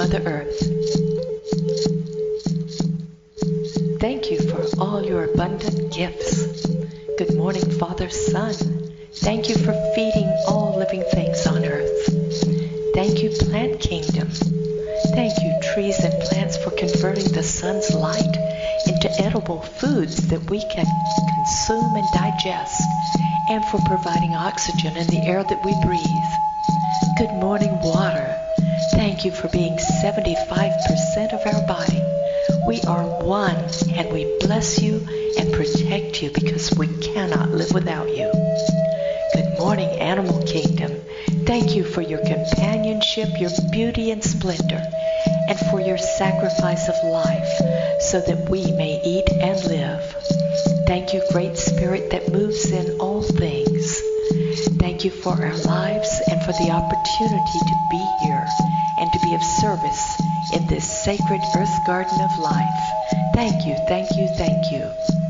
Mother Earth. Thank you for all your abundant gifts. Good morning, Father Sun. Thank you for feeding all living things on Earth. Thank you, Plant Kingdom. Thank you, trees and plants, for converting the sun's light into edible foods that we can consume and digest, and for providing oxygen in the air that we breathe. Good morning, water. Thank you for being 75% of our body. We are one, and we bless you and protect you because we cannot live without you. Good morning, Animal Kingdom. Thank you for your companionship, your beauty and splendor, and for your sacrifice of life so that we may eat and live. Thank you, Great Spirit that moves in all things. Thank you for our lives and for the opportunity to be here and to be of service in this sacred earth garden of life. Thank you, thank you, thank you.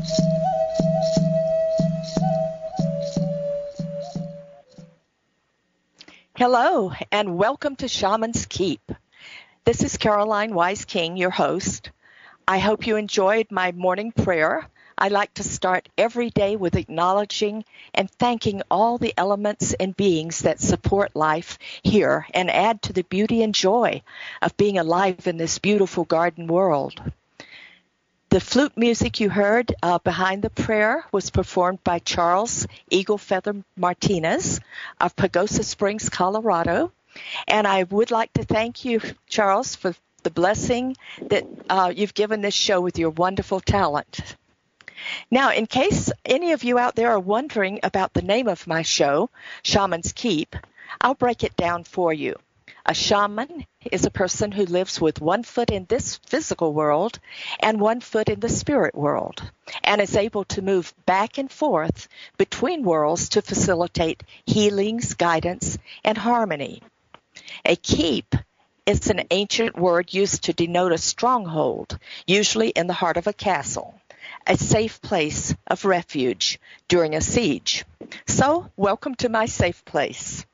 Hello, and welcome to Shaman's Keep. This is Caroline Wise King, your host. I hope you enjoyed my morning prayer. I like to start every day with acknowledging and thanking all the elements and beings that support life here and add to the beauty and joy of being alive in this beautiful garden world. The flute music you heard behind the prayer was performed by Charles Eagle Feather Martinez of Pagosa Springs, Colorado. And I would like to thank you, Charles, for the blessing that you've given this show with your wonderful talent. Now, in case any of you out there are wondering about the name of my show, Shaman's Keep, I'll break it down for you. A shaman is a person who lives with 1 foot in this physical world and 1 foot in the spirit world, and is able to move back and forth between worlds to facilitate healings, guidance, and harmony. A keep is an ancient word used to denote a stronghold, usually in the heart of a castle, a safe place of refuge during a siege. So, welcome to my safe place.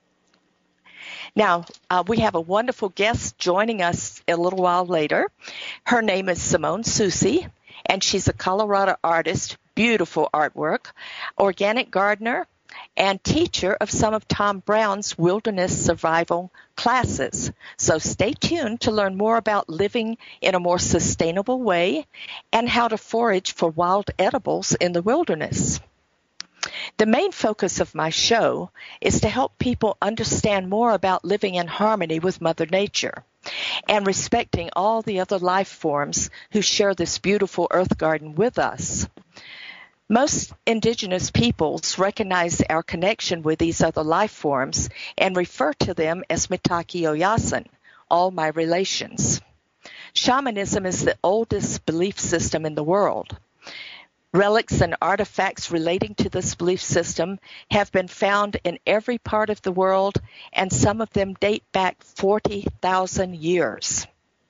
Now, we have a wonderful guest joining us a little while later. Her name is Simone Susi, and she's a Colorado artist, beautiful artwork, organic gardener, and teacher of some of Tom Brown's wilderness survival classes. So stay tuned to learn more about living in a more sustainable way and how to forage for wild edibles in the wilderness. The main focus of my show is to help people understand more about living in harmony with Mother Nature and respecting all the other life forms who share this beautiful earth garden with us. Most indigenous peoples recognize our connection with these other life forms and refer to them as Mitaki Oyasin, all my relations. Shamanism is the oldest belief system in the world. Relics and artifacts relating to this belief system have been found in every part of the world, and some of them date back 40,000 years.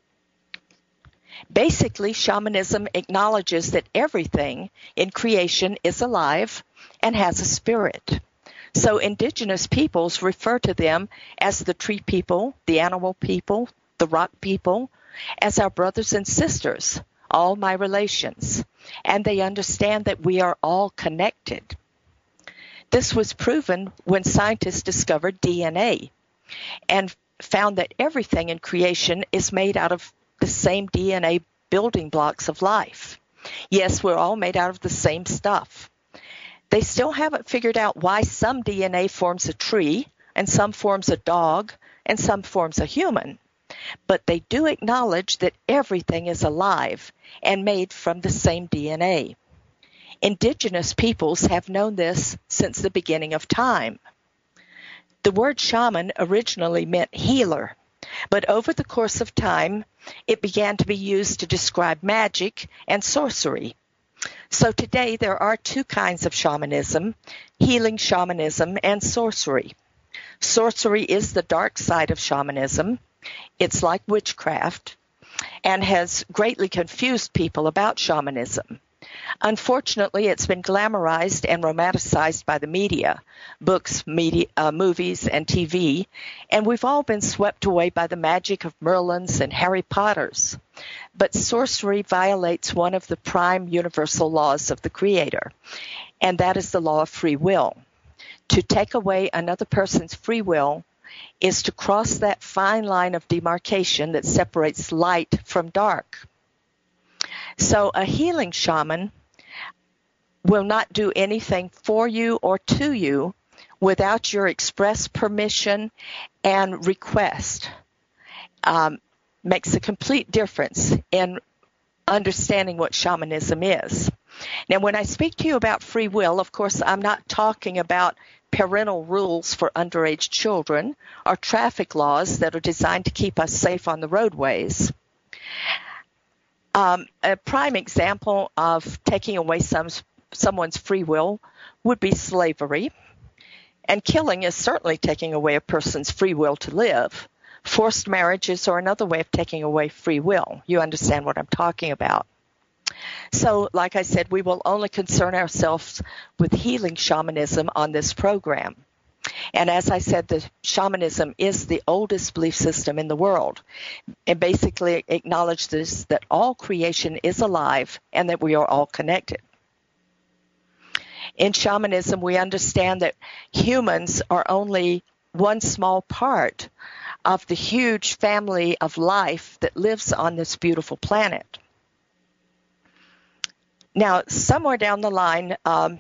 Basically, shamanism acknowledges that everything in creation is alive and has a spirit. So indigenous peoples refer to them as the tree people, the animal people, the rock people, as our brothers and sisters, all my relations, and they understand that we are all connected. This was proven when scientists discovered DNA and found that everything in creation is made out of the same DNA building blocks of life. Yes, we're all made out of the same stuff. They still haven't figured out why some DNA forms a tree, and some forms a dog, and some forms a human. But they do acknowledge that everything is alive and made from the same DNA. Indigenous peoples have known this since the beginning of time. The word shaman originally meant healer, but over the course of time, it began to be used to describe magic and sorcery. So today there are two kinds of shamanism, healing shamanism and sorcery. Sorcery is the dark side of shamanism. It's like witchcraft and has greatly confused people about shamanism. Unfortunately, it's been glamorized and romanticized by the media, books, movies, and TV, and we've all been swept away by the magic of Merlins and Harry Potters. But sorcery violates one of the prime universal laws of the Creator, and that is the law of free will. To take away another person's free will is to cross that fine line of demarcation that separates light from dark. So a healing shaman will not do anything for you or to you without your express permission and request. Makes a complete difference in understanding what shamanism is. Now, when I speak to you about free will, of course, I'm not talking about parental rules for underage children or traffic laws that are designed to keep us safe on the roadways. A prime example of taking away someone's free will would be slavery, and killing is certainly taking away a person's free will to live. Forced marriages are another way of taking away free will. You understand what I'm talking about. So, like I said, we will only concern ourselves with healing shamanism on this program. And as I said, the shamanism is the oldest belief system in the world. It basically acknowledges that all creation is alive and that we are all connected. In shamanism, we understand that humans are only one small part of the huge family of life that lives on this beautiful planet. Now, somewhere down the line,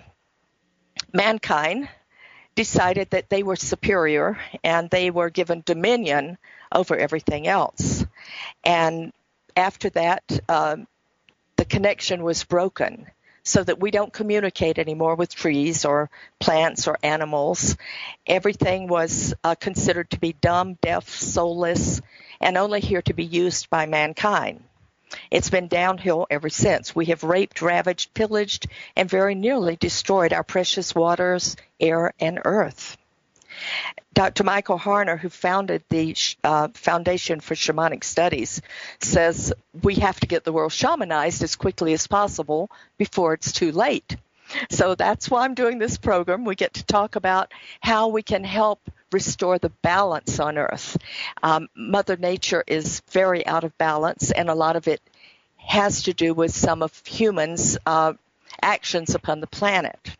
mankind decided that they were superior and they were given dominion over everything else. And after that, the connection was broken so that we don't communicate anymore with trees or plants or animals. Everything was considered to be dumb, deaf, soulless, and only here to be used by mankind. It's been downhill ever since. We have raped, ravaged, pillaged, and very nearly destroyed our precious waters, air, and earth. Dr. Michael Harner, who founded the Foundation for Shamanic Studies, says we have to get the world shamanized as quickly as possible before it's too late. So that's why I'm doing this program. We get to talk about how we can help restore the balance on Earth. Mother Nature is very out of balance, and a lot of it has to do with some of humans' actions upon the planet.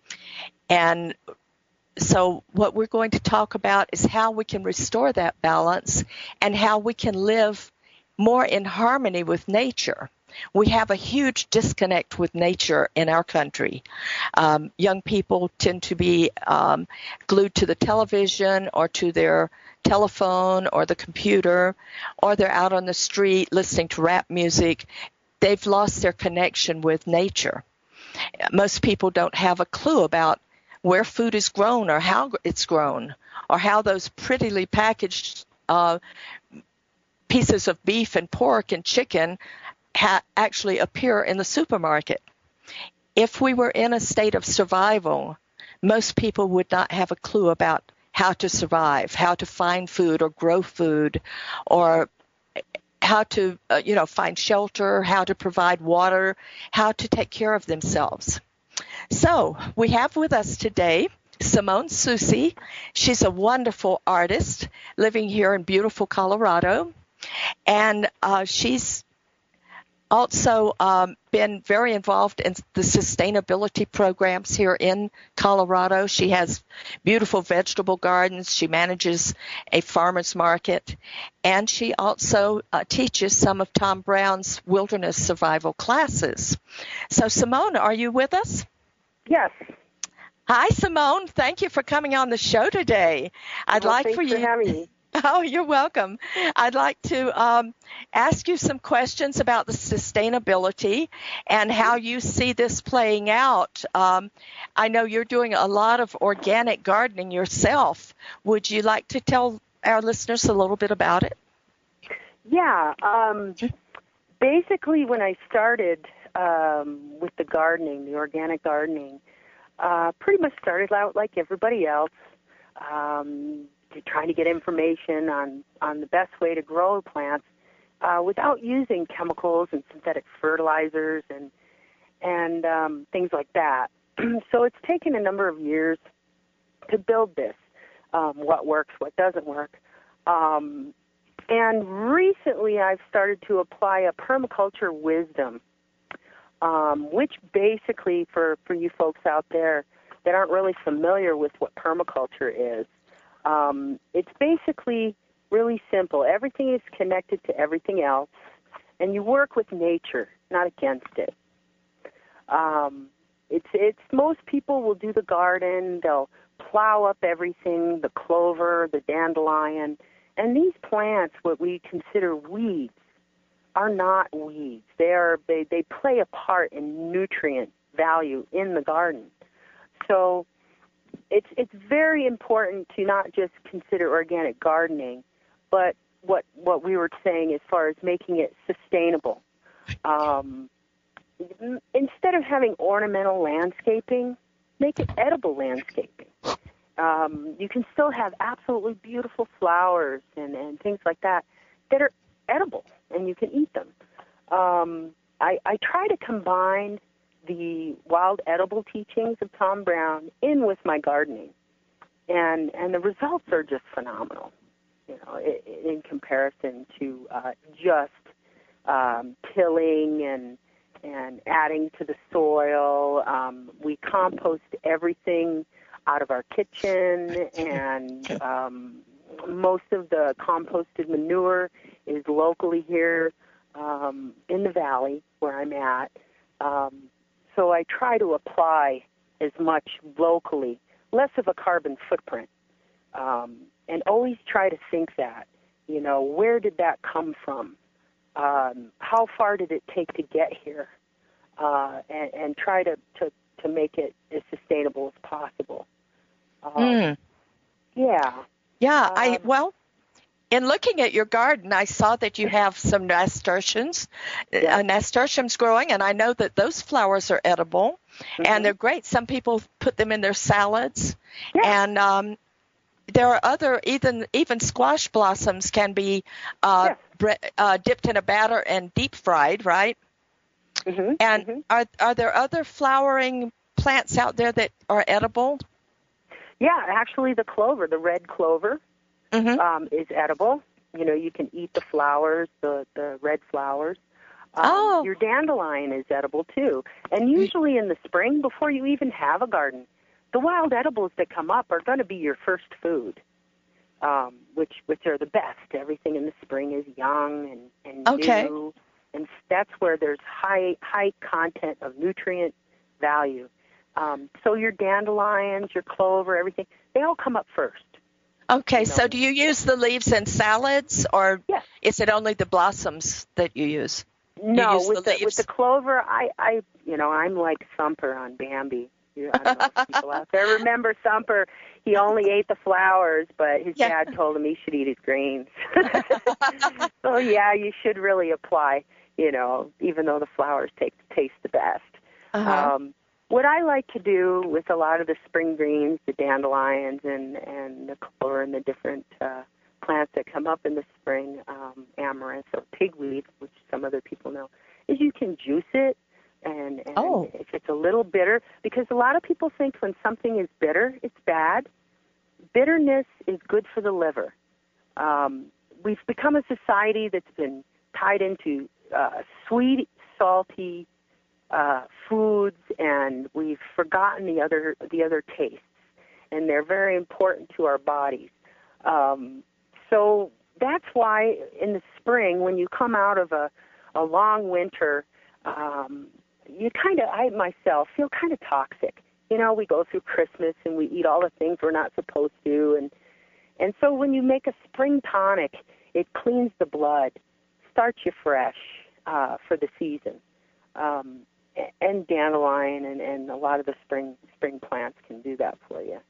And so what we're going to talk about is how we can restore that balance and how we can live more in harmony with nature. We have a huge disconnect with nature in our country. Young people tend to be glued to the television or to their telephone or the computer, or they're out on the street listening to rap music. They've lost their connection with nature. Most people don't have a clue about where food is grown or how it's grown or how those prettily packaged pieces of beef and pork and chicken actually appear in the supermarket. If we were in a state of survival, most people would not have a clue about how to survive, how to find food or grow food, or how to find shelter, how to provide water, how to take care of themselves. So we have with us today Simone Soucy. She's a wonderful artist living here in beautiful Colorado, and she's also been very involved in the sustainability programs here in Colorado. She has beautiful vegetable gardens. She manages a farmer's market. And she also teaches some of Tom Brown's wilderness survival classes. So, Simone, are you with us? Yes. Hi, Simone. Thank you for coming on the show today. Thanks for having me. Oh, you're welcome. I'd like to ask you some questions about the sustainability and how you see this playing out. I know you're doing a lot of organic gardening yourself. Would you like to tell our listeners a little bit about it? Yeah. Basically, when I started with the gardening, the organic gardening, pretty much started out like everybody else, trying to get information on the best way to grow plants without using chemicals and synthetic fertilizers and things like that. So it's taken a number of years to build this, what works, what doesn't work. And recently I've started to apply a permaculture wisdom, which basically, for you folks out there that aren't really familiar with what permaculture is, it's basically really simple. Everything is connected to everything else, and you work with nature, not against it. It's most people will do the garden, they'll plow up everything, the clover, the dandelion, and these plants, what we consider weeds, are not weeds. They play a part in nutrient value in the garden. So it's very important to not just consider organic gardening, but what we were saying as far as making it sustainable. Instead of having ornamental landscaping, make it edible landscaping. You can still have absolutely beautiful flowers and things like that are edible, and you can eat them. I try to combine the wild edible teachings of Tom Brown in with my gardening, and the results are just phenomenal, in comparison to just tilling and adding to the soil. We compost everything out of our kitchen, and most of the composted manure is locally here in the valley where I'm at. So I try to apply as much locally, less of a carbon footprint, and always try to think that, where did that come from? How far did it take to get here? And try to make it as sustainable as possible. Yeah. Yeah, in looking at your garden, I saw that you have some nasturtiums, nasturtiums growing, and I know that those flowers are edible, and they're great. Some people put them in their salads, and there are other, even squash blossoms can be dipped in a batter and deep fried, right? And are there other flowering plants out there that are edible? Yeah, actually the clover, the red clover, is edible. You can eat the flowers, the red flowers. Your dandelion is edible too. And usually in the spring, before you even have a garden, the wild edibles that come up are going to be your first food, which are the best. Everything in the spring is young and new, and that's where there's high content of nutrient value. So your dandelions, your clover, everything, they all come up first. Okay, so do you use the leaves in salads, or is it only the blossoms that you use? No, with the clover, I'm like Thumper on Bambi. I don't know if people out there remember Thumper. He only ate the flowers, but his dad told him he should eat his greens. So, you should really apply, even though the flowers taste the best. What I like to do with a lot of the spring greens, the dandelions and the clover and the different plants that come up in the spring, amaranth or pigweed, which some other people know, is you can juice it. And if it's a little bitter, because a lot of people think when something is bitter, it's bad. Bitterness is good for the liver. We've become a society that's been tied into sweet, salty foods, and we've forgotten the other tastes, and they're very important to our bodies. So that's why in the spring, when you come out of a long winter, I myself feel kind of toxic. We go through Christmas and we eat all the things we're not supposed to, and so when you make a spring tonic, it cleans the blood, starts you fresh for the season. And dandelion and a lot of the spring plants can do that for you.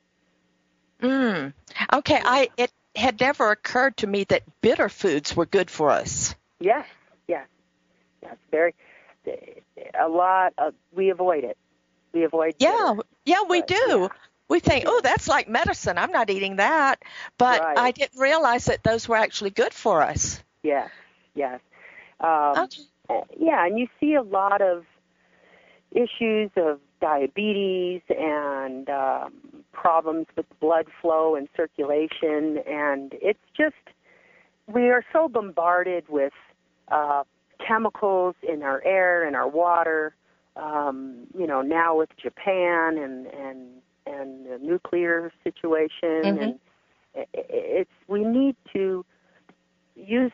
Okay, it had never occurred to me that bitter foods were good for us. Yes, very. A lot of we avoid it. We avoid. We do. Yeah. We think, that's like medicine. I'm not eating that, but I didn't realize that those were actually good for us. Yes. And you see a lot of issues of diabetes and problems with blood flow and circulation, and it's just, we are so bombarded with chemicals in our air and our water, now with Japan and the nuclear situation, and we need to utilize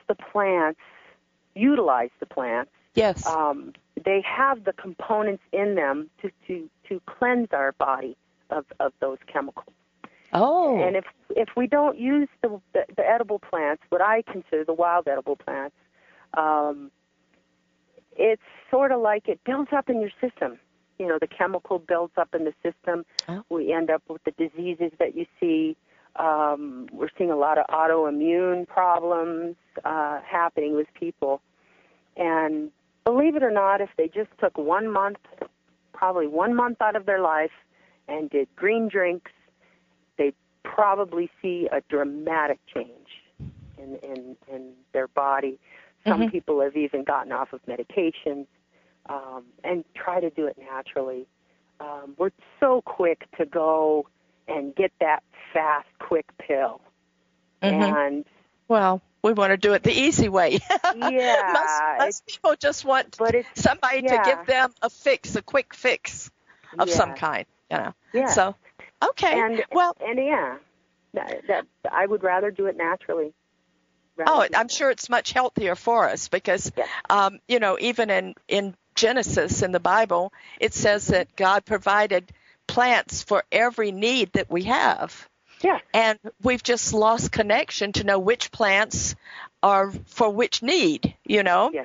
the plants. Yes. They have the components in them to cleanse our body of those chemicals. Oh. And if we don't use the edible plants, what I consider the wild edible plants, it's sort of like it builds up in your system. The chemical builds up in the system. Oh. We end up with the diseases that you see. We're seeing a lot of autoimmune problems happening with people. And believe it or not, if they just took probably 1 month out of their life and did green drinks, they'd probably see a dramatic change in their body. Some people have even gotten off of medications and try to do it naturally. We're so quick to go and get that fast, quick pill. And well, we want to do it the easy way. Yeah. most people just want somebody to give them a quick fix of some kind. Yeah. So, okay. And that I would rather do it naturally. I'm sure it's much healthier for us because, even in Genesis in the Bible, it says that God provided plants for every need that we have. Yeah. And we've just lost connection to know which plants are for which need, Yeah.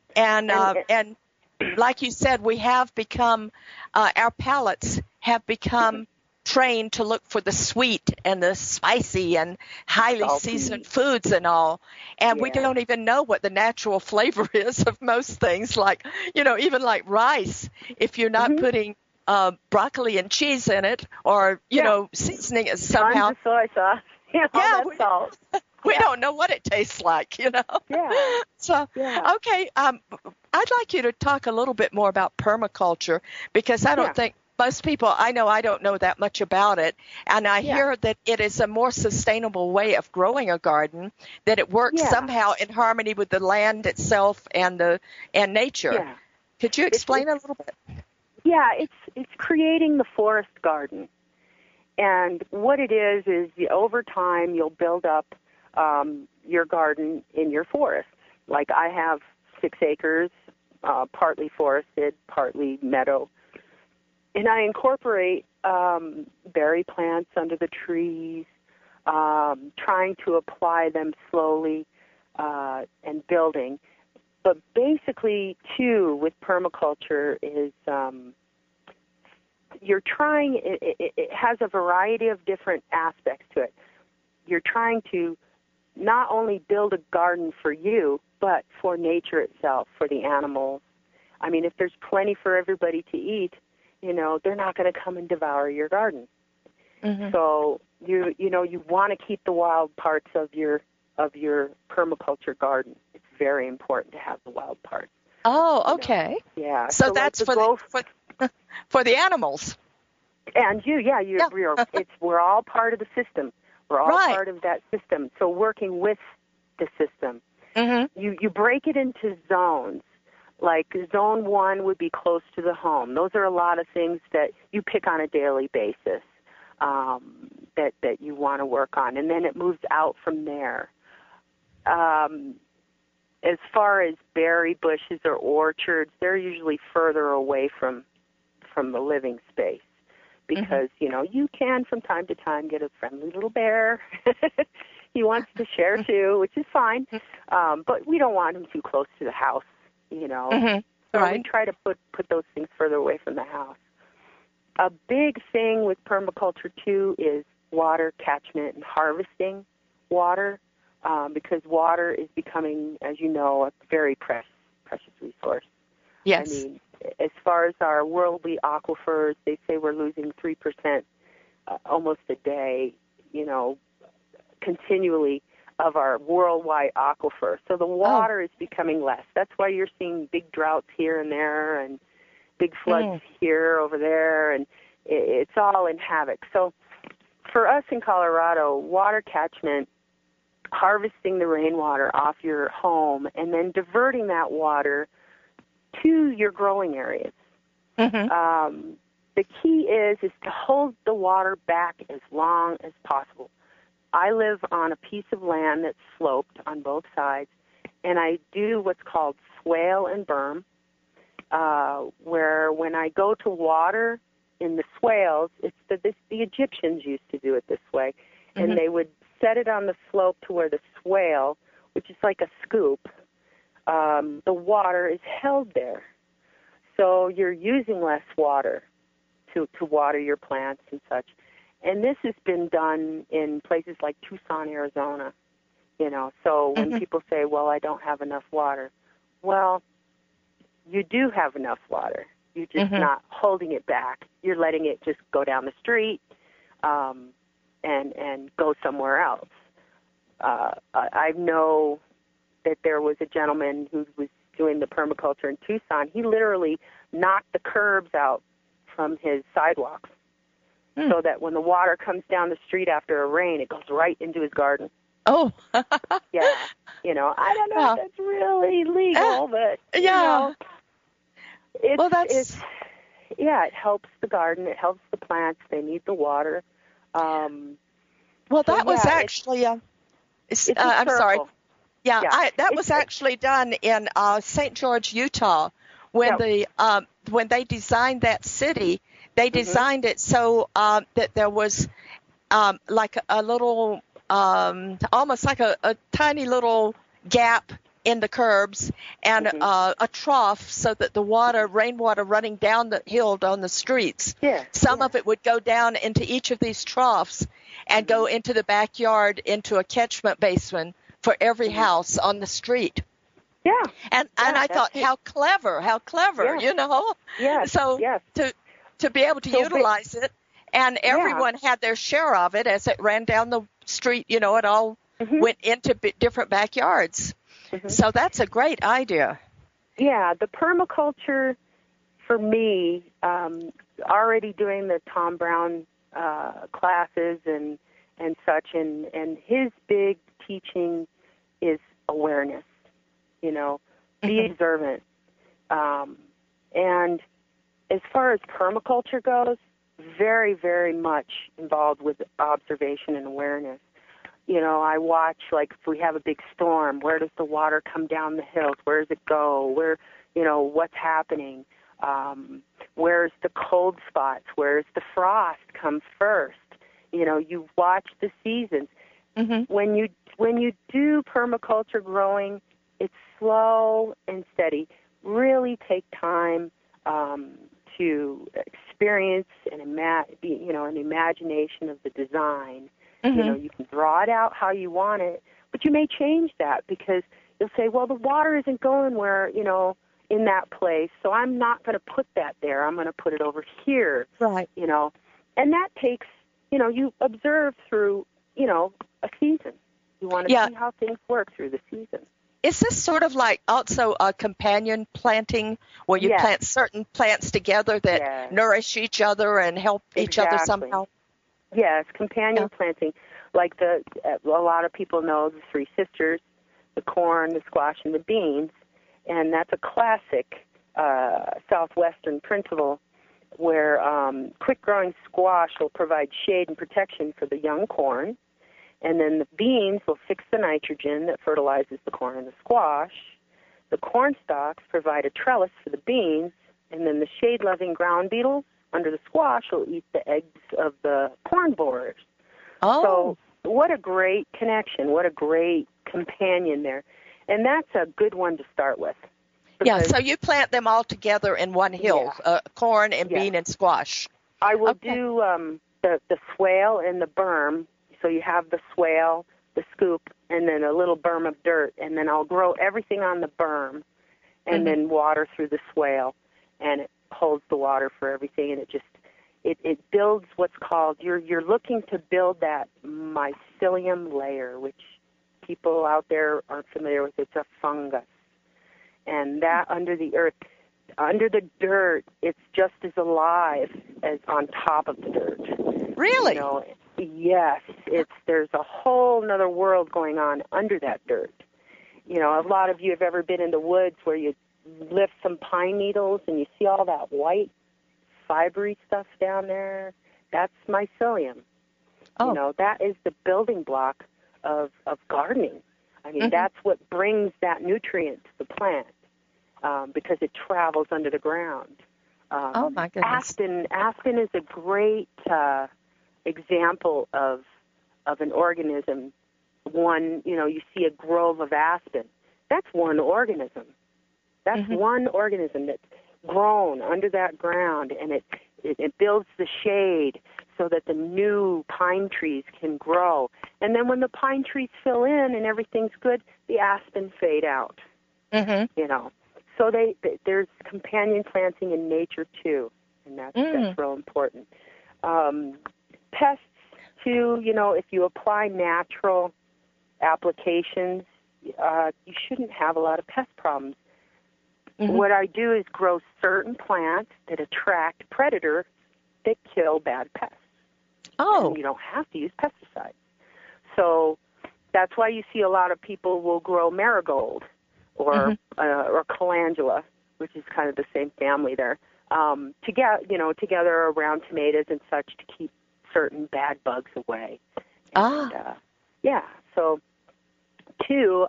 And like you said, we have become, our palates have become trained to look for the sweet and the spicy and highly seasoned foods and all. And we don't even know what the natural flavor is of most things, like, even like rice, if you're not putting broccoli and cheese in it, or seasoning it somehow. Tons of soy sauce. Salt. We don't know what it tastes like, Yeah. So, okay, I'd like you to talk a little bit more about permaculture, because I don't think most people, I don't know that much about it, and I hear that it is a more sustainable way of growing a garden, that it works somehow in harmony with the land itself and nature. Yeah. Could you explain a little bit? Yeah, it's creating the forest garden. And what it is over time you'll build up your garden in your forest. Like I have 6 acres, partly forested, partly meadow. And I incorporate berry plants under the trees, trying to apply them slowly and building. But basically, too, with permaculture is you're trying, it has a variety of different aspects to it. You're trying to not only build a garden for you, but for nature itself, for the animals. I mean, if there's plenty for everybody to eat, they're not going to come and devour your garden. So you want to keep the wild parts of your permaculture garden. It's very important to have the wild parts. Oh, okay. Yeah. So that's for the animals. And we're all part of the system. We're all part of that system. So working with the system, you break it into zones. Like zone 1 would be close to the home. Those are a lot of things that you pick on a daily basis that you want to work on, and then it moves out from there. As far as berry bushes or orchards, they're usually further away from the living space because, you can from time to time get a friendly little bear. He wants to share too, which is fine. But we don't want him too close to the house, So we try to put those things further away from the house. A big thing with permaculture too is water catchment and harvesting water. Because water is becoming, as you know, a very precious resource. Yes. I mean, as far as our worldly aquifers, they say we're losing 3% almost a day, continually of our worldwide aquifer. So the water is becoming less. That's why you're seeing big droughts here and there, and big floods here, over there, and it's all in havoc. So for us in Colorado, water catchment, harvesting the rainwater off your home and then diverting that water to your growing areas. The key is to hold the water back as long as possible. I live on a piece of land that's sloped on both sides, and I do what's called swale and berm, where when I go to water in the swales, the Egyptians used to do it this way, and they would set it on the slope to where the swale, which is like a scoop, the water is held there. So you're using less water to water your plants and such. And this has been done in places like Tucson, Arizona, So when people say, well, I don't have enough water, well, you do have enough water. You're just not holding it back. You're letting it just go down the street and go somewhere else. I know that there was a gentleman who was doing the permaculture in Tucson. He literally knocked the curbs out from his sidewalks so that when the water comes down the street after a rain, it goes right into his garden. Oh. Yeah. I don't know if that's really legal, but, it helps the garden. It helps the plants. They need the water. That was actually, I'm sorry. That was actually done in St. George, Utah, when when they designed that city. They designed it so that there was like a little, almost like a tiny little gap in the curbs and a trough so that the rainwater running down the hill on the streets. Some of it would go down into each of these troughs and go into the backyard into a catchment basin for every house on the street. Yeah. And I thought, how clever, So to be able to utilize it, and everyone had their share of it as it ran down the street, it all went into different backyards. So that's a great idea. Yeah, the permaculture, for me, already doing the Tom Brown classes and such, and his big teaching is awareness, be observant. And as far as permaculture goes, very, very much involved with observation and awareness. I watch, like, if we have a big storm, where does the water come down the hills? Where does it go? Where, what's happening? Where's the cold spots? Where's the frost come first? You watch the seasons. When you do permaculture growing, it's slow and steady. Really take time to experience an imagination of the design. You can draw it out how you want it, but you may change that because you'll say, well, the water isn't going where, in that place, so I'm not going to put that there. I'm going to put it over here. Right. And that takes, you observe through, a season. You want to see how things work through the season. Is this sort of like also a companion planting where you plant certain plants together that nourish each other and help each other somehow? Yes, companion planting. Like a lot of people know the three sisters, the corn, the squash, and the beans. And that's a classic southwestern principle where quick-growing squash will provide shade and protection for the young corn. And then the beans will fix the nitrogen that fertilizes the corn and the squash. The corn stalks provide a trellis for the beans, and then the shade-loving ground beetles under the squash will eat the eggs of the corn borers. So what a great connection, what a great companion there. And that's a good one to start with. So you plant them all together in one hill, corn and bean and squash. I will do the swale and the berm. So you have the swale, the scoop, and then a little berm of dirt, and then I'll grow everything on the berm and then water through the swale, and it holds the water for everything, and it builds what's called, you're looking to build that mycelium layer, which people out there aren't familiar with. It's a fungus. And that under the earth, under the dirt, it's just as alive as on top of the dirt. Really? Yes. There's a whole other world going on under that dirt. A lot of you have ever been in the woods where you lift some pine needles and you see all that white, fibery stuff down there. That's mycelium. Oh. That is the building block of gardening. I mean, that's what brings that nutrient to the plant because it travels under the ground. Oh, my goodness. Aspen is a great example of an organism. One, you see a grove of aspen. That's one organism. That's one organism that's grown under that ground, and it builds the shade so that the new pine trees can grow. And then when the pine trees fill in and everything's good, the aspen fade out. So there's companion planting in nature too, and that's real important. Pests too, if you apply natural applications, you shouldn't have a lot of pest problems. What I do is grow certain plants that attract predators that kill bad pests. Oh. And you don't have to use pesticides. So that's why you see a lot of people will grow marigold or calendula, which is kind of the same family there, together around tomatoes and such to keep certain bad bugs away. And, so two,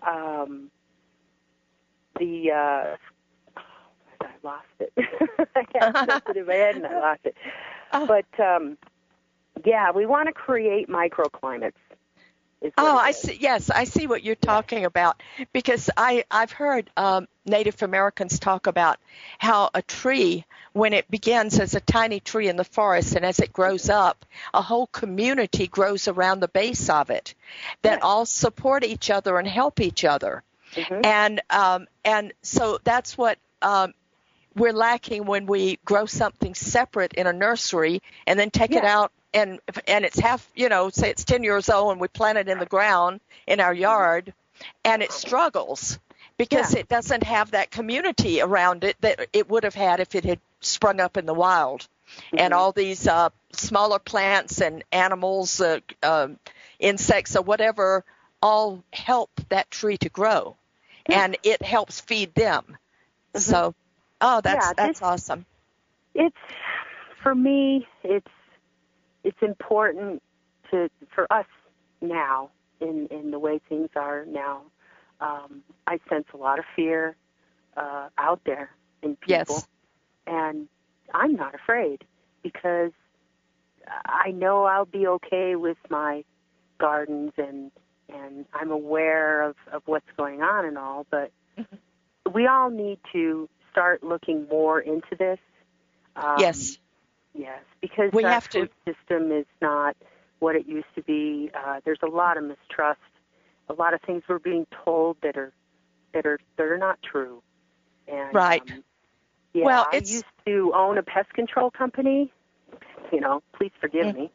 I lost it. I had something in my head and I lost it. But, we want to create microclimates. I see. Yes, I see what you're talking about, because I've heard Native Americans talk about how a tree, when it begins as a tiny tree in the forest and as it grows up, a whole community grows around the base of it that all support each other and help each other. And so that's what we're lacking when we grow something separate in a nursery and then take it out and it's half, say it's 10 years old and we plant it in the ground in our yard and it struggles because it doesn't have that community around it that it would have had if it had sprung up in the wild. And all these smaller plants and animals, insects or whatever, all help that tree to grow. And it helps feed them. So, that's awesome. For me, it's important for us now in the way things are now. I sense a lot of fear out there in people, and I'm not afraid because I know I'll be okay with my gardens and I'm aware of what's going on and all, but we all need to start looking more into this. Yes, because our food system is not what it used to be. There's a lot of mistrust, a lot of things we're being told that are not true. And, right. Well, I used to own a pest control company. Please forgive me.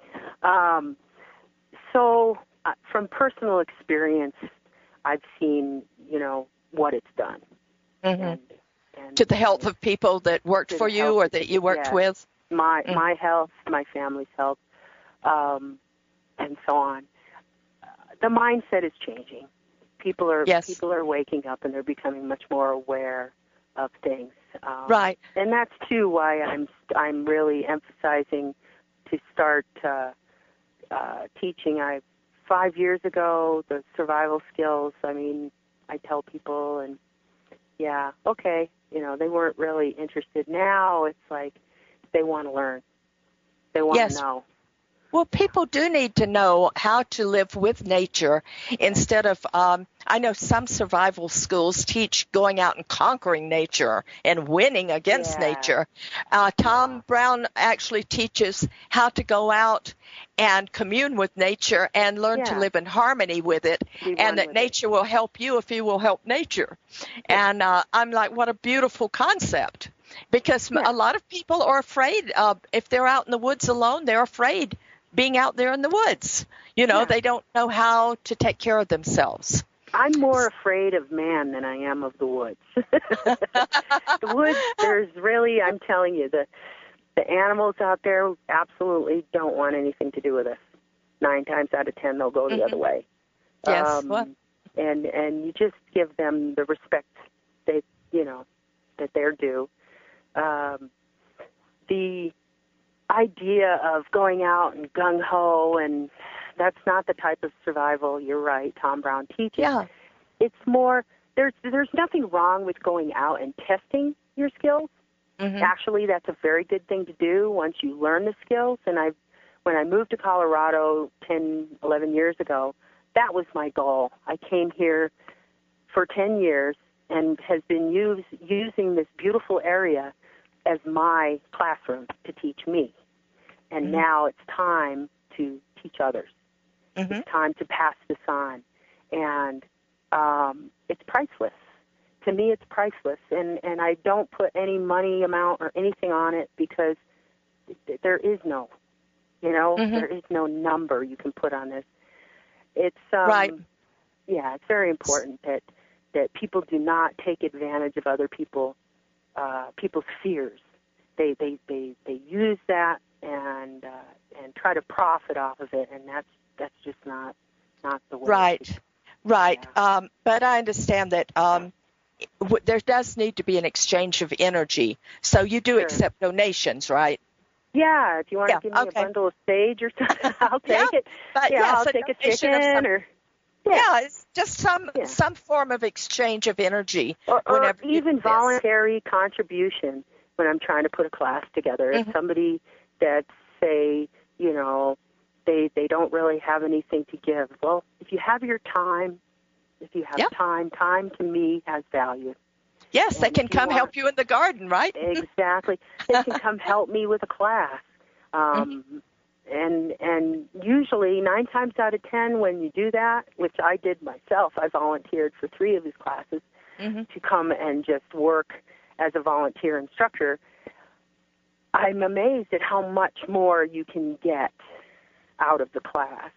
So from personal experience, I've seen, what it's done. And to the health of people that worked for you or that you worked with? My health, my family's health, and so on. The mindset is changing. People are waking up and they're becoming much more aware of things. Right. And that's too why I'm really emphasizing to start teaching. 5 years ago, the survival skills. I mean, I tell people, and they weren't really interested. Now it's like they want to learn. They want to know. Well, people do need to know how to live with nature instead of, I know some survival schools teach going out and conquering nature and winning against nature. Tom Brown actually teaches how to go out and commune with nature and learn to live in harmony with it, and that nature will help you if you will help nature. And I'm like, what a beautiful concept, because a lot of people are afraid if they're out in the woods alone, they're afraid being out there in the woods. They don't know how to take care of themselves. I'm more afraid of man than I am of the woods. The woods, there's really, I'm telling you, the animals out there absolutely don't want anything to do with us. 9 times out of 10, they'll go the other way. Yes. And you just give them the respect that they're due. The idea of going out and gung ho, and that's not the type of survival, you're right, Tom Brown teaches. Yeah. It's more, there's nothing wrong with going out and testing your skills. Mm-hmm. Actually, that's a very good thing to do once you learn the skills. And when I moved to Colorado 10, 11 years ago, that was my goal. I came here for 10 years and has been using this beautiful area as my classroom to teach me. And now it's time to teach others. Mm-hmm. It's time to pass this on. And it's priceless. To me, it's priceless. And I don't put any money amount or anything on it because there is no, there is no number you can put on this. It's right. Yeah, it's very important that people do not take advantage of other people's fears. They use that and try to profit off of it, and that's just not the way. Right. Yeah. But I understand that there does need to be an exchange of energy. So you do accept donations, right? Yeah. If you want to give me a bundle of sage or something, I'll take it. But I'll take a chicken or. Yeah, it's just some form of exchange of energy. Or even voluntary contribution when I'm trying to put a class together. If somebody that, say, they don't really have anything to give. Well, if you have your time, time to me has value. Yes, and they can come help you in the garden, right? Exactly. They can come help me with a class. And usually 9 times out of 10 when you do that, which I did myself, I volunteered for 3 of his classes to come and just work as a volunteer instructor. I'm amazed at how much more you can get out of the class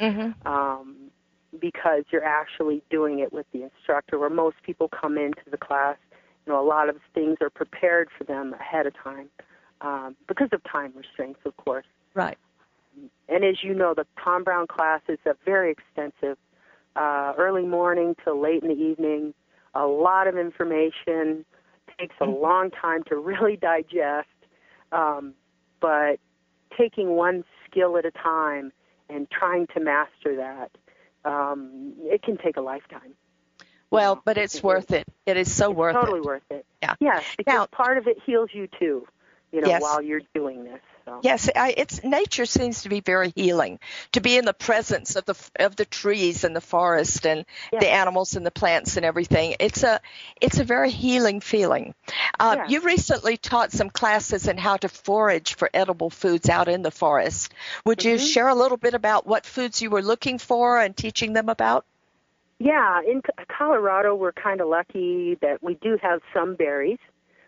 because you're actually doing it with the instructor, where most people come into the class, a lot of things are prepared for them ahead of time because of time restraints, of course. Right. And as you know, the Tom Brown classes are very extensive, early morning to late in the evening, a lot of information, takes a long time to really digest, but taking one skill at a time and trying to master that, it can take a lifetime. Well, but it's worth it. It is so worth it. Totally worth it. Yeah. Yes, because part of it heals you too, while you're doing this. So. Yes, nature seems to be very healing. To be in the presence of the trees and the forest and the animals and the plants and everything, it's a very healing feeling. You recently taught some classes in how to forage for edible foods out in the forest. Would you share a little bit about what foods you were looking for and teaching them about? Yeah, in Colorado, we're kind of lucky that we do have some berries.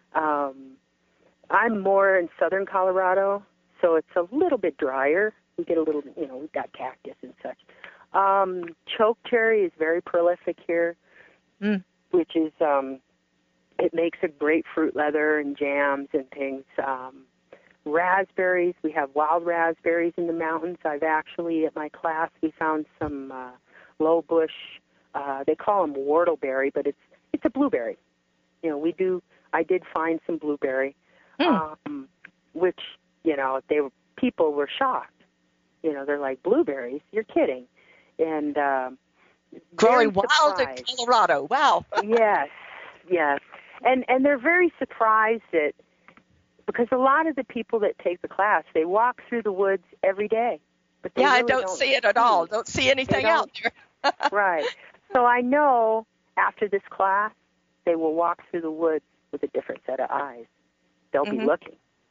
I'm more in southern Colorado, so it's a little bit drier. We get a little, we've got cactus and such. Choke cherry is very prolific here, which is, it makes a great fruit leather and jams and things. Raspberries, we have wild raspberries in the mountains. I've actually, at my class, we found some low bush, they call them whortleberry, but it's a blueberry. I did find some blueberry. Which, people were shocked. They're like, blueberries? You're kidding. And growing wild in Colorado. Wow. Yes. And they're very surprised because a lot of the people that take the class, they walk through the woods every day. But they really I don't see it at all. Don't see anything out there. Right. So I know after this class, they will walk through the woods with a different set of eyes. They'll be looking.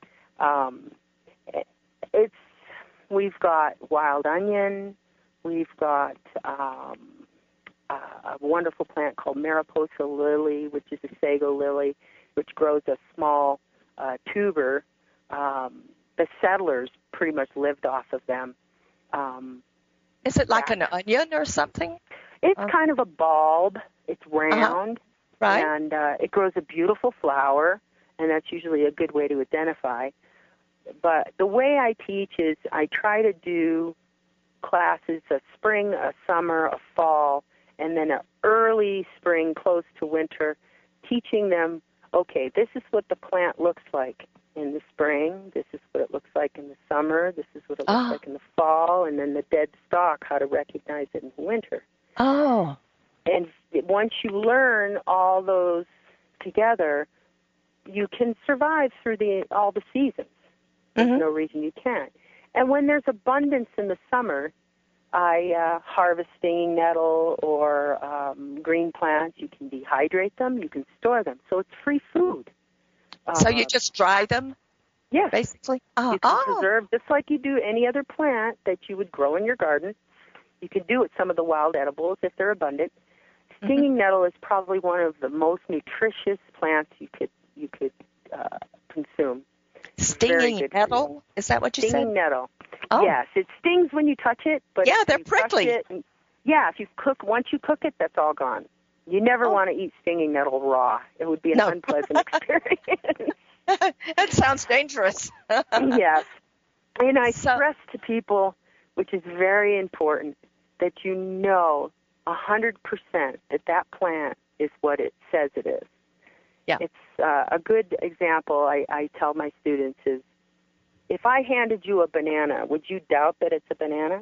We've got wild onion. We've got a wonderful plant called Mariposa lily, which is a sago lily, which grows a small tuber. The settlers pretty much lived off of them. Is it like an onion or something? It's kind of a bulb. It's round, right? And it grows a beautiful flower, and that's usually a good way to identify. But the way I teach is I try to do classes a spring, a summer, a fall, and then an early spring close to winter, teaching them, okay, this is what the plant looks like in the spring, this is what it looks like in the summer, this is what it looks like in the fall, and then the dead stalk, how to recognize it in the winter. Oh. And once you learn all those together, you can survive through all the seasons. There's no reason you can't. And when there's abundance in the summer, I harvest stinging nettle or green plants. You can dehydrate them. You can store them. So it's free food. So you just dry them? Yes. Basically? You can preserve just like you do any other plant that you would grow in your garden. You can do it some of the wild edibles if they're abundant. Stinging nettle is probably one of the most nutritious plants you could consume. Stinging nettle? Is that what you said? Stinging nettle. Oh. Yes, it stings when you touch it, but yeah, if they're you prickly. Once you cook it, that's all gone. You never want to eat stinging nettle raw. It would be an unpleasant experience. That sounds dangerous. Yes. And I stress to people, which is very important, that you know 100% that plant is what it says it is. Yeah. It's a good example I tell my students is, if I handed you a banana, would you doubt that it's a banana?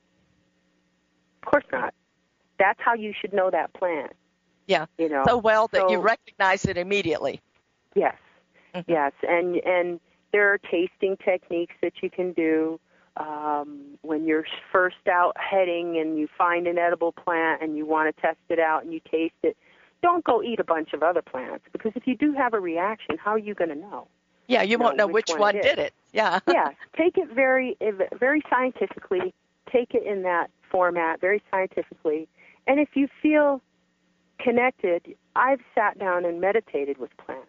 Of course not. That's how you should know that plant. Yeah. You know, so well that you recognize it immediately. Yes. Yes. And there are tasting techniques that you can do when you're first out heading and you find an edible plant and you want to test it out and you taste it. Don't go eat a bunch of other plants, because if you do have a reaction, how are you going to know? Yeah, you won't know which one did it. Yeah. Yeah, take it very scientifically. Take it in that format, very scientifically. And if you feel connected, I've sat down and meditated with plants.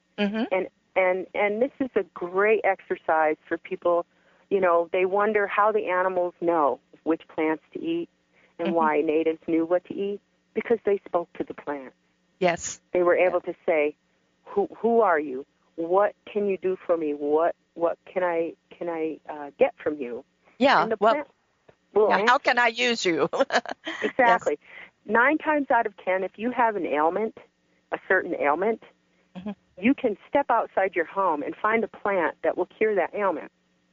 And this is a great exercise for people. You know, they wonder how the animals know which plants to eat and why natives knew what to eat, because they spoke to the plants. Yes. They were able to say, who are you? What can you do for me? What can I get from you? Yeah. And the plant will answer. How can I use you? Exactly. Yes. 9 times out of 10, if you have an ailment, a certain ailment, you can step outside your home and find a plant that will cure that ailment.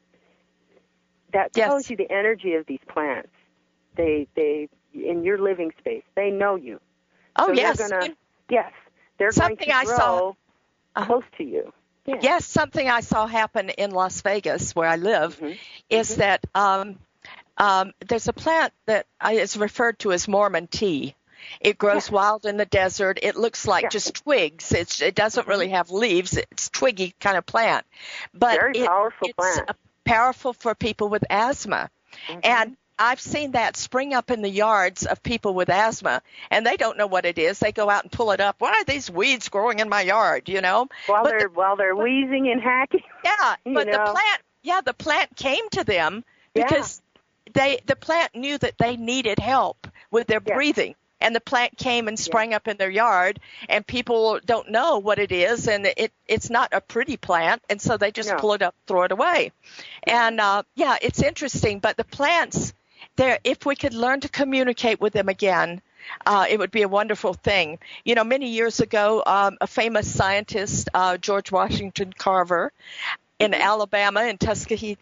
That tells you the energy of these plants. They in your living space, they know you. Oh, so yes. They're going to grow close to you. Yeah. Yes, something I saw happen in Las Vegas, where I live, is that there's a plant that is referred to as Mormon tea. It grows wild in the desert. It looks like just twigs. It doesn't really have leaves. It's twiggy kind of plant. But very powerful plant. It's powerful for people with asthma. And I've seen that spring up in the yards of people with asthma, and they don't know what it is. They go out and pull it up. Why are these weeds growing in my yard, you know? While they're wheezing and hacking. Yeah, but the plant came to them because the plant knew that they needed help with their breathing. And the plant came and sprang up in their yard, and people don't know what it is, and it's not a pretty plant, and so they just pull it up, throw it away. And, it's interesting, but the plants, if we could learn to communicate with them again, it would be a wonderful thing. You know, many years ago, a famous scientist, George Washington Carver, in Alabama, in Tuskegee,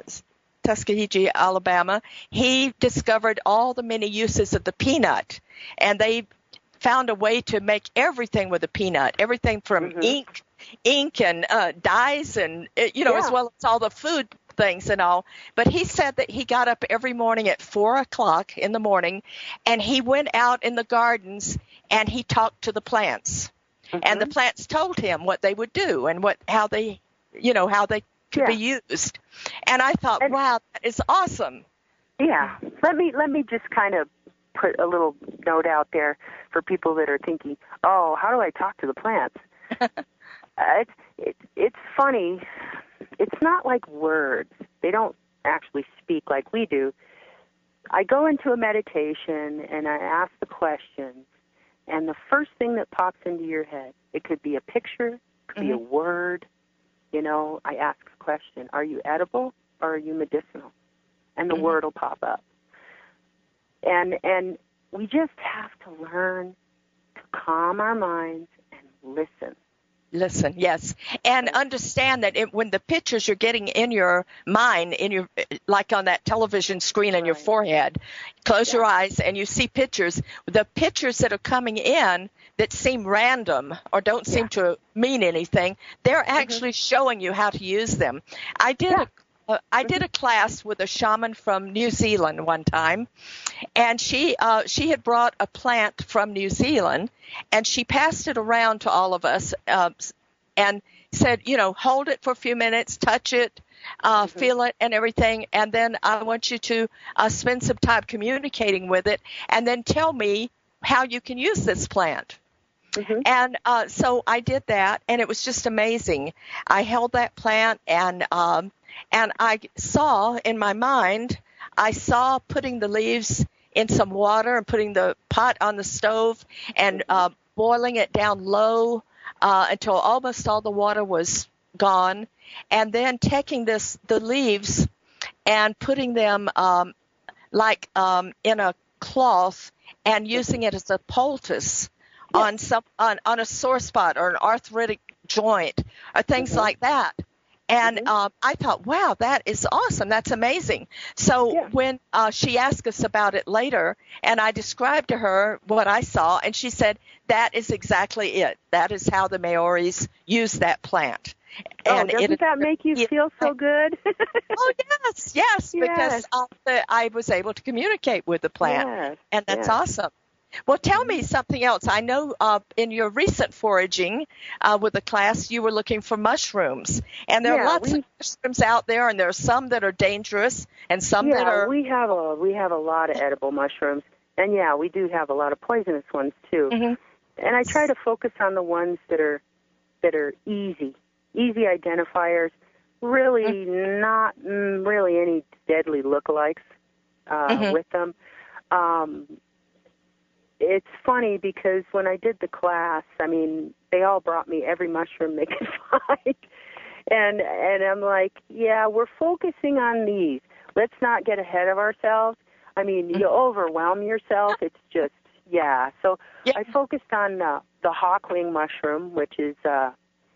Alabama, he discovered all the many uses of the peanut, and they found a way to make everything with a peanut, everything from ink and dyes and, as well as all the food things and all. But he said that he got up every morning at 4 o'clock in the morning, and he went out in the gardens and he talked to the plants. And the plants told him what they would do and how they could be used. And I thought, wow, that is awesome. Yeah. Let me just kind of put a little note out there for people that are thinking, oh, how do I talk to the plants? It's funny. It's not like words. They don't actually speak like we do. I go into a meditation and I ask the questions, and the first thing that pops into your head, it could be a picture, it could be a word. You know, I ask the question, are you edible or are you medicinal? And the word will pop up. And we just have to learn to calm our minds and listen. Listen, yes, and understand that when the pictures you're getting in your mind, like on that television screen on your forehead, close your eyes and you see pictures. The pictures that are coming in that seem random or don't seem to mean anything, they're actually showing you how to use them. I did a class with a shaman from New Zealand one time, and she had brought a plant from New Zealand, and she passed it around to all of us and said, you know, hold it for a few minutes, touch it, feel it and everything, and then I want you to spend some time communicating with it, and then tell me how you can use this plant. And so I did that, and it was just amazing. I held that plant, and I saw in my mind, putting the leaves in some water and putting the pot on the stove and boiling it down low until almost all the water was gone, and then taking the leaves and putting them in a cloth and using it as a poultice on a sore spot or an arthritic joint or things like that. And I thought, wow, that is awesome. That's amazing. So when she asked us about it later, and I described to her what I saw, and she said, that is exactly it. That is how the Maoris use that plant. And doesn't that make you feel so good? Oh, yes, because I was able to communicate with the plant, and that's awesome. Well, tell me something else. I know in your recent foraging with the class, you were looking for mushrooms, and there are lots of mushrooms out there, and there are some that are dangerous, and some that are. We have a lot of edible mushrooms, and we do have a lot of poisonous ones too. And I try to focus on the ones that are easy identifiers. Really, not really any deadly lookalikes with them. It's funny because when I did the class, I mean, they all brought me every mushroom they could find. And I'm like, we're focusing on these. Let's not get ahead of ourselves. I mean, you overwhelm yourself. It's just, So I focused on the hawkwing mushroom, which is the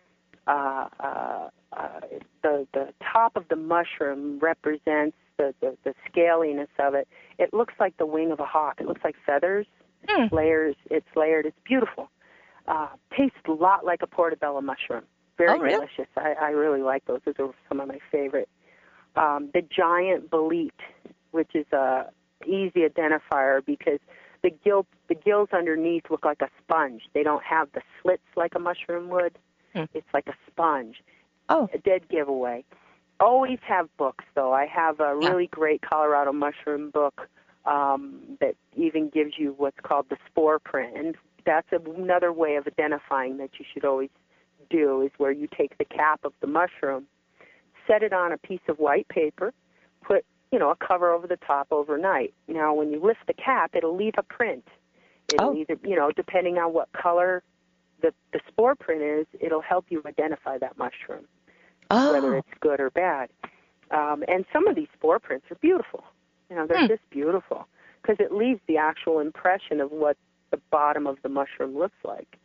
top of the mushroom represents the scaliness of it. It looks like the wing of a hawk. It looks like feathers. Layers. It's layered. It's beautiful. Tastes a lot like a portobello mushroom. Very delicious. I really like those. Those are some of my favorite. The giant bolete, which is a easy identifier because the gills underneath look like a sponge. They don't have the slits like a mushroom would. It's like a sponge. A dead giveaway. Always have books, though. I have a really great Colorado mushroom book that even gives you what's called the spore print. And that's another way of identifying that you should always do, is where you take the cap of the mushroom, set it on a piece of white paper, put, a cover over the top overnight. Now, when you lift the cap, it'll leave a print. It'll either, depending on what color the spore print is, it'll help you identify that mushroom, whether it's good or bad. And some of these spore prints are beautiful. They're just beautiful because it leaves the actual impression of what the bottom of the mushroom looks like.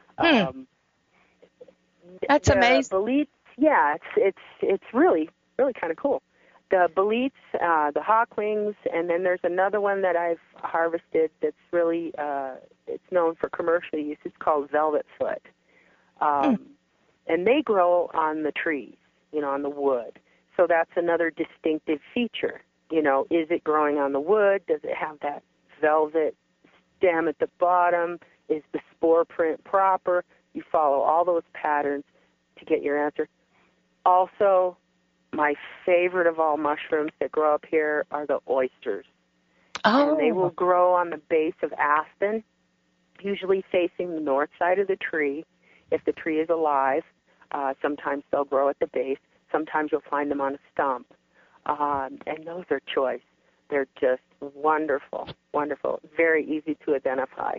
That's amazing. Boletes, it's really, really kind of cool. The boletes, the hawkwings, and then there's another one that I've harvested that's really, it's known for commercial use. It's called velvet foot. And they grow on the trees, on the wood. So that's another distinctive feature. Is it growing on the wood? Does it have that velvet stem at the bottom? Is the spore print proper? You follow all those patterns to get your answer. Also, my favorite of all mushrooms that grow up here are the oysters. And they will grow on the base of aspen, usually facing the north side of the tree. If the tree is alive, sometimes they'll grow at the base. Sometimes you'll find them on a stump. And those are choice. They're just wonderful, wonderful, very easy to identify.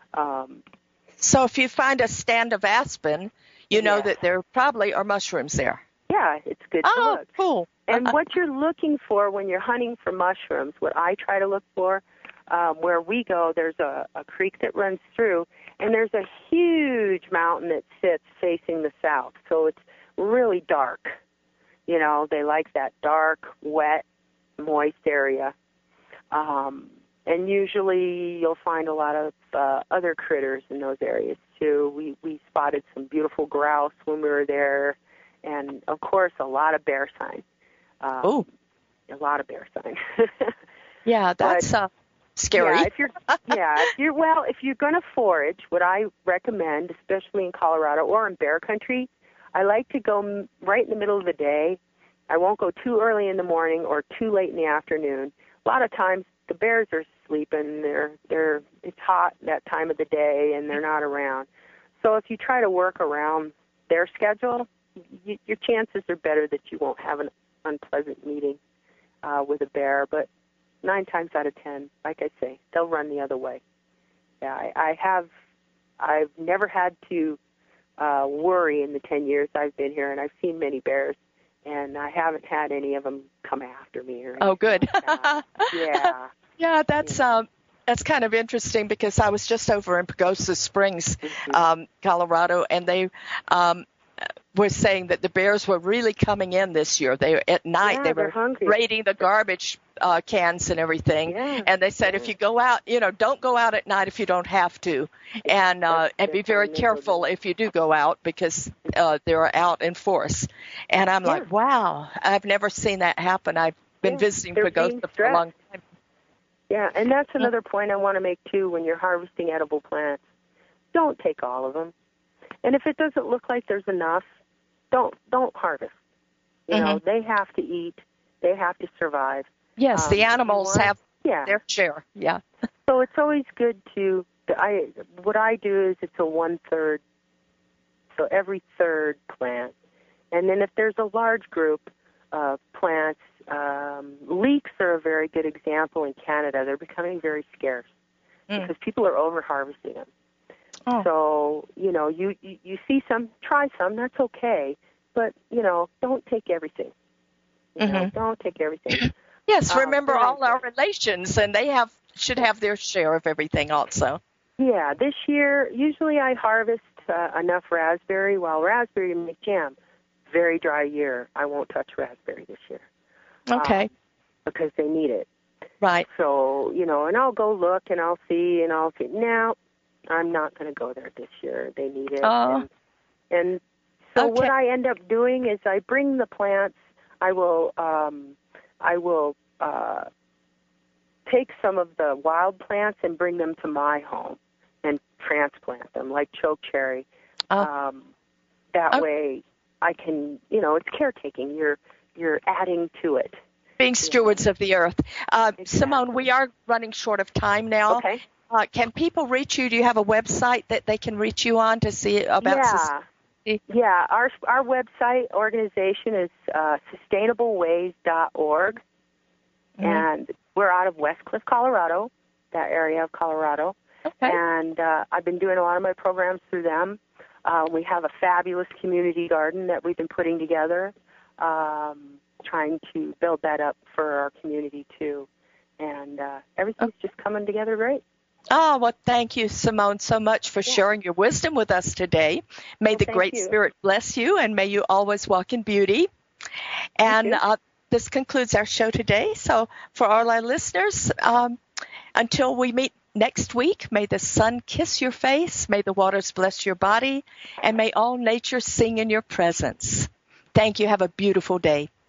So if you find a stand of aspen, you know that there probably are mushrooms there. Yeah, it's good to look. Oh, cool. And what you're looking for when you're hunting for mushrooms, what I try to look for, where we go, there's a creek that runs through, and there's a huge mountain that sits facing the south. So it's really dark. You know, they like that dark, wet, moist area. And usually you'll find a lot of other critters in those areas, too. We spotted some beautiful grouse when we were there, and, of course, a lot of bear sign. A lot of bear sign. Yeah, that's scary. Yeah, if you're going to forage, what I recommend, especially in Colorado or in bear country, I like to go right in the middle of the day. I won't go too early in the morning or too late in the afternoon. A lot of times the bears are sleeping. It's hot that time of the day, and they're not around. So if you try to work around their schedule, your chances are better that you won't have an unpleasant meeting with a bear. But 9 times out of 10, like I say, they'll run the other way. Yeah, I've never had to worry in the 10 years I've been here, and I've seen many bears, and I haven't had any of them come after me. Oh, good. Like yeah. Yeah, that's kind of interesting because I was just over in Pagosa Springs, Colorado, and they were saying that the bears were really coming in this year. At night they were raiding the garbage cans and everything, and they said if you go out, don't go out at night if you don't have to, and be very careful if you do go out because they're out in force. And I'm like, wow, I've never seen that happen. I've been visiting Pagosa for a long time. Yeah, and that's another point I want to make, too, when you're harvesting edible plants. Don't take all of them. And if it doesn't look like there's enough, don't harvest. You know, they have to eat. They have to survive. Yes, the animals have their share. Yeah. So it's always good to, what I do is it's a 1/3. So every third plant. And then if there's a large group of plants, leeks are a very good example in Canada. They're becoming very scarce because people are over-harvesting them. Oh. So, you see some, try some, that's okay. But, don't take everything. Don't take everything. Yes, remember all our relations, and they should have their share of everything also. Yeah, this year, usually I harvest enough raspberry. Well, raspberry make jam. Very dry year. I won't touch raspberry this year. Okay. Because they need it. Right. So, and I'll go look and I'll see. Now, I'm not going to go there this year. They need it. Oh. And so what I end up doing is I bring the plants. I will take some of the wild plants and bring them to my home and transplant them, like chokecherry. That way I can, it's caretaking. You're adding to it. Being stewards of the earth. Exactly. Simone, we are running short of time now. Okay. Can people reach you? Do you have a website that they can reach you on to see about Yeah, our website organization is sustainableways.org, and we're out of West Cliff, Colorado, that area of Colorado. Okay. And I've been doing a lot of my programs through them. We have a fabulous community garden that we've been putting together, trying to build that up for our community, too. And everything's just coming together great. Oh, well, thank you, Simone, so much for sharing your wisdom with us today. May the Great Spirit bless you, and may you always walk in beauty. And this concludes our show today. So for all our listeners, until we meet next week, may the sun kiss your face, may the waters bless your body, and may all nature sing in your presence. Thank you. Have a beautiful day.